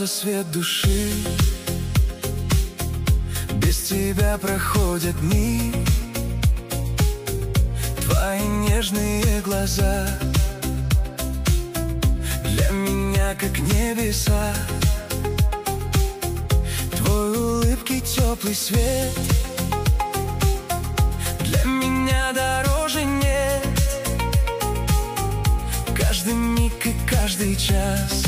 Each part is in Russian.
свет души. Без тебя проходят дни. Твои нежные глаза для меня как небеса. Твой улыбки теплый свет для меня дороже нет. Каждый миг и каждый час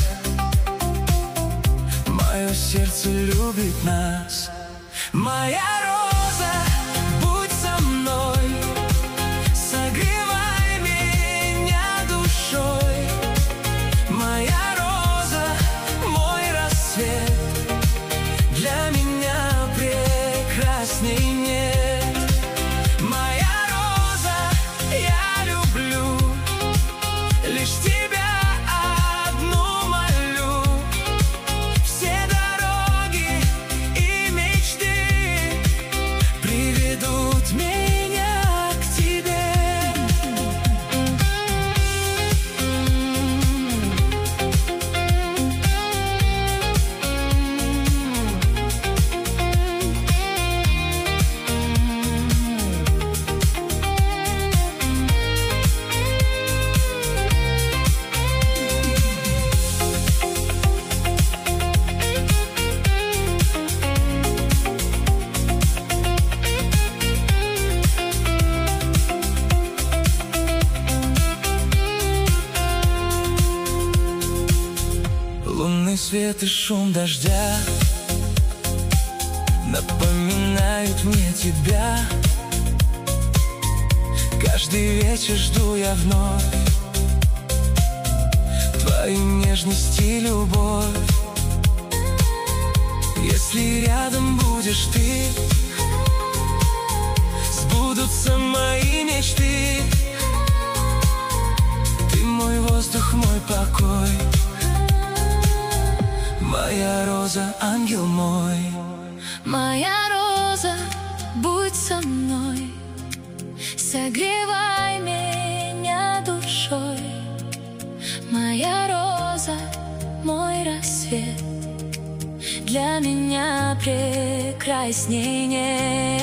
мое сердце любит нас. Моя роза, будь со мной, согревай меня душой. Моя роза, мой рассвет, для меня прекрасней нет. Моя роза, я люблю лишь тебя. Лунный свет и шум дождя напоминают мне тебя. Каждый вечер жду я вновь твою нежность и любовь. Если рядом будешь ты, сбудутся мои мечты. Ты мой воздух, мой покой, моя роза, ангел мой. Моя роза, будь со мной, согревай меня душой. Моя роза, мой рассвет, для меня прекрасней нет.